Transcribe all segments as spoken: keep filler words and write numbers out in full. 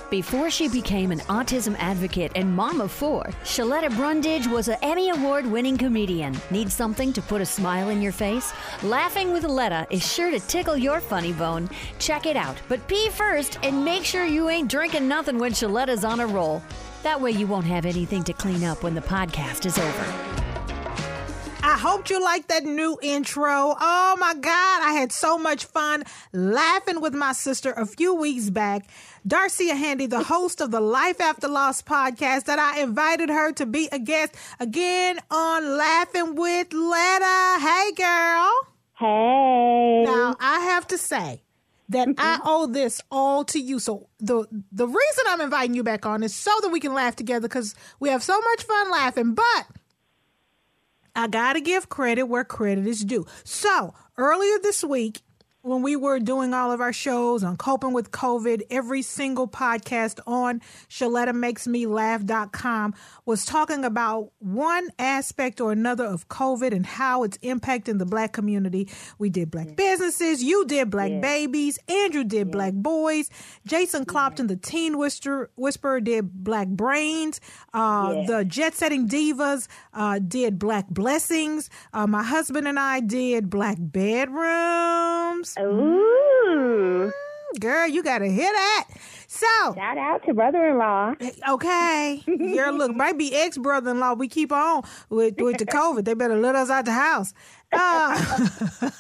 Before she became an autism advocate and mom of four, Shaletta Brundage was an Emmy Award-winning comedian. Need something to put a smile in your face? Laughing with Letta is sure to tickle your funny bone. Check it out, but pee first and make sure you ain't drinking nothing when Shaletta's on a roll. That way you won't have anything to clean up when the podcast is over. I hope you like that new intro. Oh my God, I had so much fun laughing with my sister a few weeks back. Darcia Handy, the host of the Life After Loss podcast, that I invited her to be a guest again on Laughing with Letta. Hey, girl. Hey. Now, I have to say that I owe this all to you. So the the reason I'm inviting you back on is so that we can laugh together, because we have so much fun laughing. But I got to give credit where credit is due. So earlier this week, when we were doing all of our shows on coping with COVID, every single podcast on Shaletta Makes Me Laugh dot com was talking about one aspect or another of COVID and how it's impacting the Black community. We did Black yeah. businesses. You did Black yeah. babies. Andrew did yeah. Black boys. Jason Clopton, yeah. the Teen Whisperer, Whisperer did Black brains. Uh, yeah. The Jet Setting Divas uh, did Black blessings. Uh, my husband and I did Black bedrooms. Ooh. Girl, you got to hear that. So, shout out to brother-in-law. Okay. Girl, look, might be ex-brother-in-law. We keep on with, with the COVID. They better let us out the house. Uh,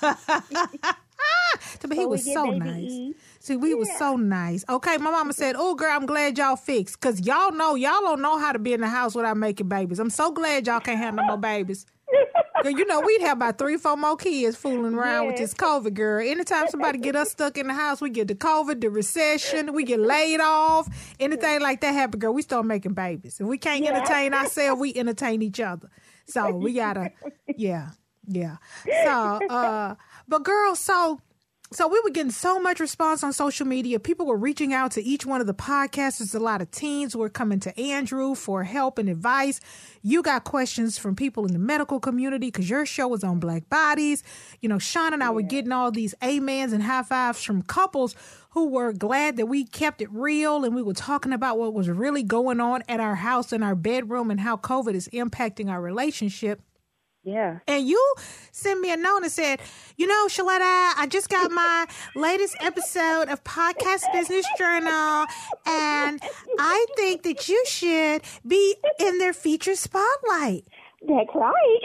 but he was so nice. E. See, we yeah. was so nice. Okay, my mama said, oh, girl, I'm glad y'all fixed. Because y'all know, y'all don't know how to be in the house without making babies. I'm so glad y'all can't have no more babies. Girl, you know, we'd have about three, four more kids fooling around yes. with this COVID, girl. Anytime somebody get us stuck in the house, we get the COVID, the recession, we get laid off, anything like that happen, girl, we start making babies. If we can't yeah. entertain ourselves, we entertain each other. So we gotta, yeah, yeah. So, uh, but girl, so... So we were getting so much response on social media. People were reaching out to each one of the podcasters. A lot of teens were coming to Andrew for help and advice. You got questions from people in the medical community because your show was on Black bodies. You know, Sean and I yeah. were getting all these amens and high fives from couples who were glad that we kept it real and we were talking about what was really going on at our house in our bedroom and how COVID is impacting our relationship. Yeah. And you sent me a note and said, you know, Shaletta, I just got my latest episode of Podcast Business Journal, and I think that you should be in their feature spotlight. That's right.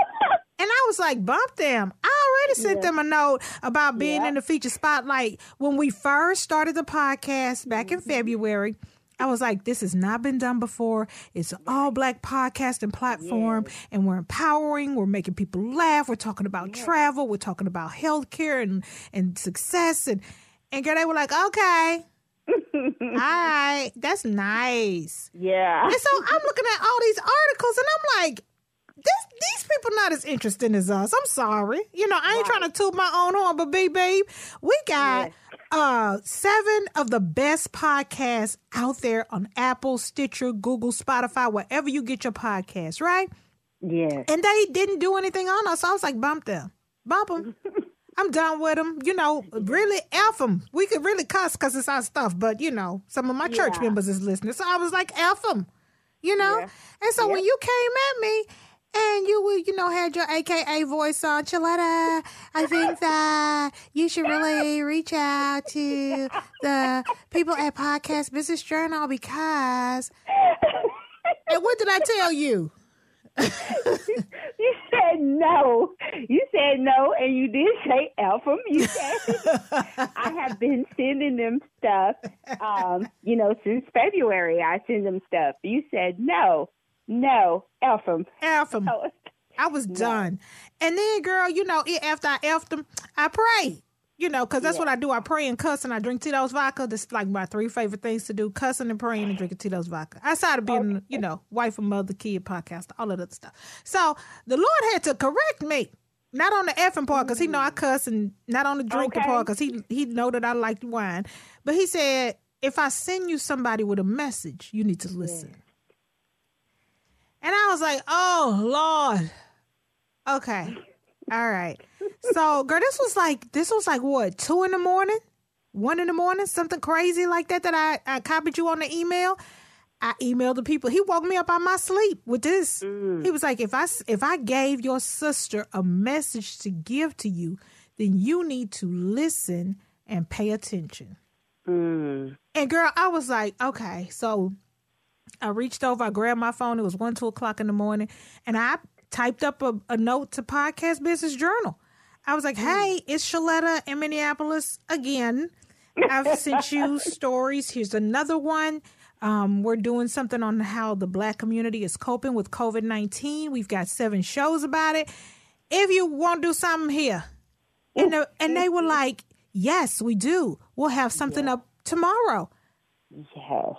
And I was like, bump them. I already sent yeah. them a note about being yeah. in the feature spotlight when we first started the podcast back in February. I was like, this has not been done before. It's an all-Black podcasting platform, yes. and we're empowering. We're making people laugh. We're talking about yes. travel. We're talking about healthcare and, and success. And, and girl, they were like, okay. All right. That's nice. Yeah. And so I'm looking at all these articles, and I'm like, this, these people not as interesting as us. I'm sorry. You know, I ain't right. trying to toot my own horn, but babe, babe, we got... Yes. Uh, seven of the best podcasts out there on Apple, Stitcher, Google, Spotify, wherever you get your podcasts, right? Yes. And they didn't do anything on us. So I was like, bump them. Bump them. I'm done with them. You know, really F them. We could really cuss because it's our stuff. But, you know, some of my church yeah. members is listening. So I was like, F them. You know? Yeah. And so yeah. when you came at me, and you would, you know, had your A K A voice on, Shaletta, I think that you should really reach out to the people at Podcast Business Journal because... And what did I tell you? You said no. You said no, and you did say F them. You said, I have been sending them stuff, um, you know, since February. I send them stuff. You said no. No, F them. F them. I was no. done. And then, girl, you know, after I F'd them, I pray. You know, because that's yeah. what I do. I pray and cuss and I drink Tito's vodka. That's like my three favorite things to do, cussing and praying and drinking Tito's vodka. Outside of being, okay. you know, wife and mother, kid, podcaster, all of that stuff. So the Lord had to correct me. Not on the effing part, because he know I cuss, and not on the drinking okay. part, because he, he know that I like wine. But he said, if I send you somebody with a message, you need to listen. Yeah. And I was like, oh, Lord. Okay. All right. So, girl, this was like, this was like what, two in the morning? one in the morning, something crazy like that, that I, I copied you on the email. I emailed the people. He woke me up out my sleep with this. Mm. He was like, if I, if I gave your sister a message to give to you, then you need to listen and pay attention. Mm. And girl, I was like, okay. So I reached over, I grabbed my phone. It was one, two o'clock in the morning. And I typed up a, a note to Podcast Business Journal. I was like, hey, it's Shaletta in Minneapolis again. I've sent you stories. Here's another one. Um, we're doing something on how the Black community is coping with COVID nineteen. We've got seven shows about it. If you want to do something here. And, the, and they were like, yes, we do. We'll have something yes. up tomorrow. Yes.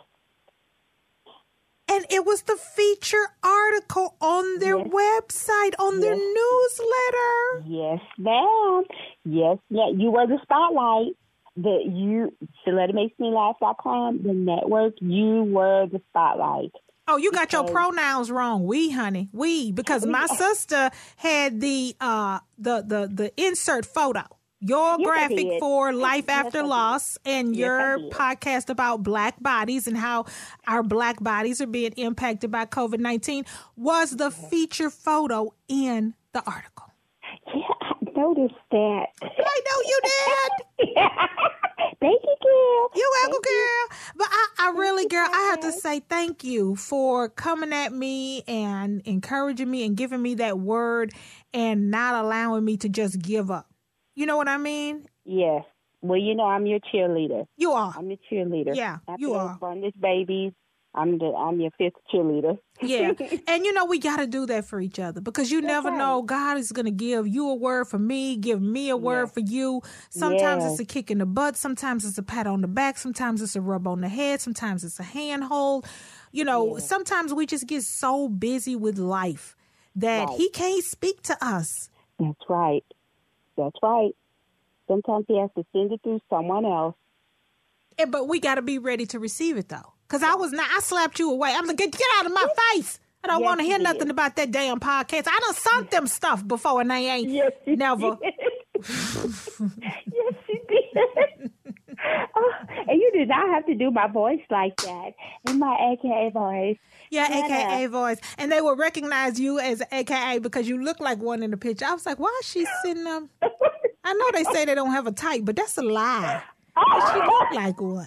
And it was the feature article on their yes. website, on yes. their newsletter. Yes, ma'am. Yes, ma'am. You were the spotlight. The you Shaletta Makes Me Laugh dot com, the network, you were the spotlight. Oh, you got your pronouns wrong. We, honey. We, because my sister had the uh the the the insert photo. Your yes, graphic for Life yes, After Loss and yes, your podcast about Black bodies and how our Black bodies are being impacted by COVID nineteen was the feature photo in the article. Yeah, I noticed that. I know you did. Yeah. Thank you, girl. You're welcome, girl. But I, I really, girl, I have to say thank you for coming at me and encouraging me and giving me that word and not allowing me to just give up. You know what I mean? Yes. Well, you know, I'm your cheerleader. You are. I'm your cheerleader. Yeah, After you are. Abundance babies, I'm the I'm your fifth cheerleader. Yeah. And, you know, we got to do that for each other because you That's never right. know. God is going to give you a word for me, give me a word yes. for you. Sometimes yes. it's a kick in the butt. Sometimes it's a pat on the back. Sometimes it's a rub on the head. Sometimes it's a handhold. You know, yes. sometimes we just get so busy with life that right. he can't speak to us. That's right. That's right. Sometimes he has to send it through someone else. Yeah, but we got to be ready to receive it, though. Because I was not, I slapped you away. I'm like, get, get out of my face. I don't yes, want to hear nothing did. about that damn podcast. I done sunk them stuff before and they ain't yes, never. yes, you did. Oh, and you did not have to do my voice like that. In my A K A voice. Yeah, A K A voice. And they will recognize you as A K A because you look like one in the picture. I was like, why is she sitting there? I know they say they don't have a type, but that's a lie. Oh. She look like one.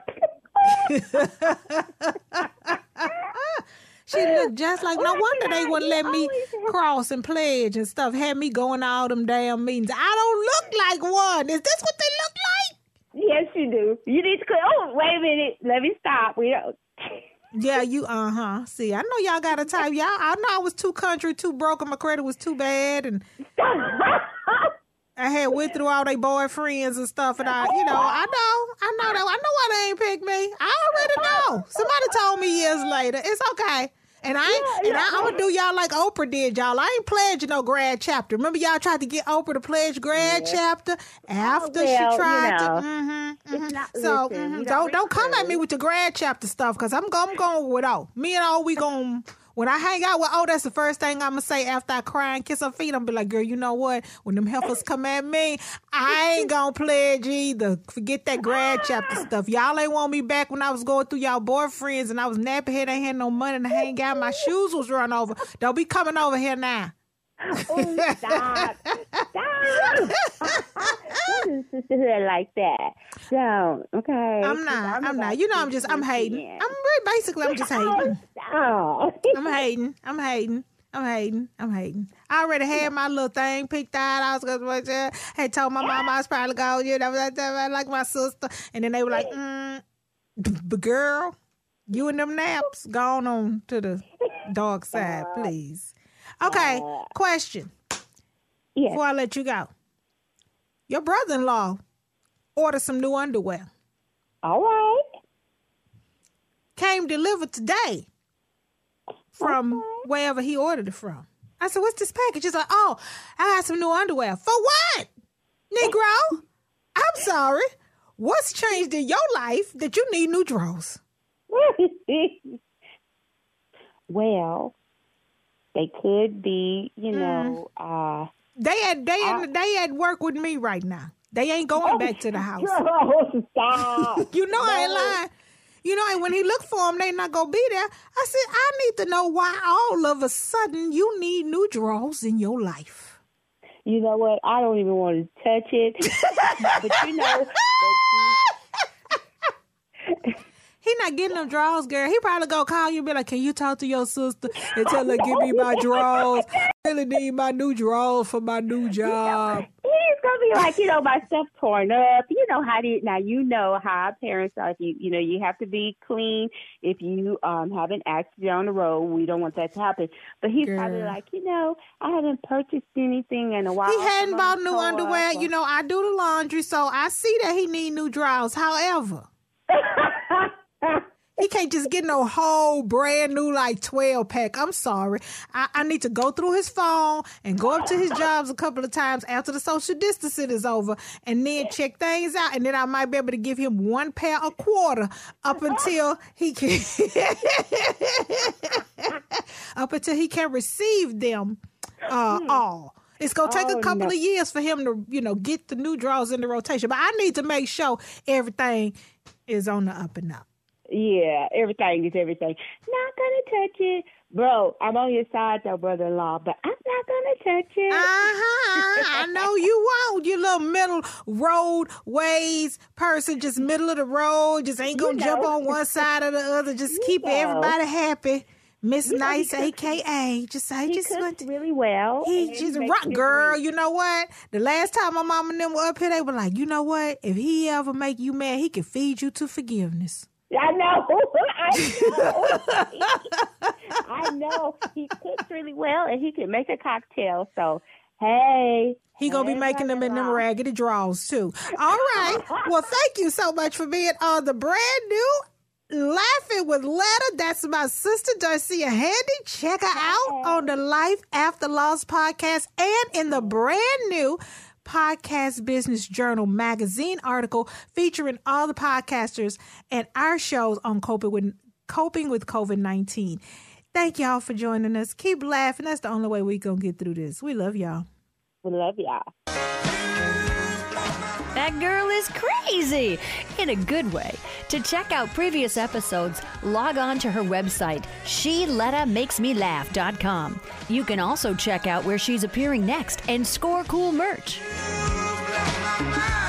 She looked just like, no wonder they wouldn't let me cross and pledge and stuff. Had me going to all them damn meetings. I don't look like one. Is this what they look like? Yes, you do. You need to, oh, wait a minute. Let me stop. We don't. Yeah, you, uh-huh. See, I know y'all got a type. Y'all, I know I was too country, too broke, and my credit was too bad, and I had went through all their boyfriends and stuff, and I, you know, I know, I know that, I know why they ain't picked me. I already know. Somebody told me years later. It's okay. And I ain't, yeah, yeah. and I, I'm gonna do y'all like Oprah did, y'all. I ain't pledging no grad chapter. Remember y'all tried to get Oprah to pledge grad yeah. chapter after oh, well, she tried you know, to. Mm-hmm, mm-hmm. Not, so listen, mm-hmm, don't don't come at me with your grad chapter stuff because I'm going I'm going with O. Me and O, we going. When I hang out with O, that's the first thing I'm going to say after I cry and kiss her feet. I'm going to be like, girl, you know what? When them heifers come at me, I ain't going to pledge either. Forget that grad chapter stuff. Y'all ain't want me back when I was going through y'all boyfriends and I was nappy head, ain't had no money to hang out. My shoes was run over. Don't be coming over here now. Oh, stop. Stop. Don't sisterhood like that. Don't, okay? I'm not. I'm, I'm not. You know, I'm just, I'm hating. I'm really, basically, I'm just hating. Stop. I'm hating. I'm hating. I'm hating. I'm hating. I already had my little thing picked out. I was going to, had told my mom I was probably going, you know, like my sister. And then they were like, mm, but girl, you and them naps, gone on to the dark side, please. Okay, uh, question. Yes. Before I let you go. Your brother-in-law ordered some new underwear. All right. Came delivered today from okay. wherever he ordered it from. I said, what's this package? He's like, oh, I got some new underwear. For what? Negro? I'm sorry. What's changed in your life that you need new drawers? Well, they could be, you know. Mm. Uh, they at they at, they at work with me right now. They ain't going oh, back to the house. Oh, stop. You know no. I ain't lying. You know, and when he looked for them, they not going to be there. I said, I need to know why all of a sudden you need new drawers in your life. You know what? I don't even want to touch it. But you know... He not getting them drawers, girl. He probably gonna call you and be like, can you talk to your sister and tell her, give me my drawers. I really need my new drawers for my new job. He's gonna be like, you know, my stuff torn up. You know how to, now you know how our parents are. If you, you know, you have to be clean. If you um have an accident on the road, we don't want that to happen. But he's girl. probably like, you know, I haven't purchased anything in a while. He hadn't bought new underwear. Or... You know, I do the laundry, so I see that he need new drawers. However... He can't just get no whole brand new like twelve pack. I'm sorry. I, I need to go through his phone and go up to his jobs a couple of times after the social distancing is over and then check things out. And then I might be able to give him one pair a quarter up until he can up until he can receive them uh, all. It's going to take oh, a couple no. of years for him to, you know, get the new drawers in the rotation. But I need to make sure everything is on the up and up. Yeah, everything is everything. Not going to touch it. Bro, I'm on your side, though, brother-in-law, but I'm not going to touch it. Uh-huh. I know you won't. You little middle road ways person, just middle of the road, just ain't going to jump on one side or the other. Just you keep know. everybody happy. Miss you Nice, know, a k a. Just say, he just cooks went really well. He just rock, girl. You know what? The last time my mom and them were up here, they were like, you know what? If he ever make you mad, he can feed you to forgiveness. I know. I know. I know. He cooks really well, and he can make a cocktail. So, hey. He going to be making them in them raggedy drawers, too. All right. Well, thank you so much for being on the brand new Laughing with Letta. That's my sister, Darcia Handy. Check her out on the Life After Loss podcast and in the brand new Podcast Business Journal magazine article featuring all the podcasters and our shows on coping with coping with COVID nineteen. Thank y'all for joining us. Keep laughing. That's the only way we gonna get through this. We love y'all. We love y'all. That girl is crazy in a good way. To check out previous episodes, log on to her website, she letta makes me laugh dot com. You can also check out where she's appearing next and score cool merch.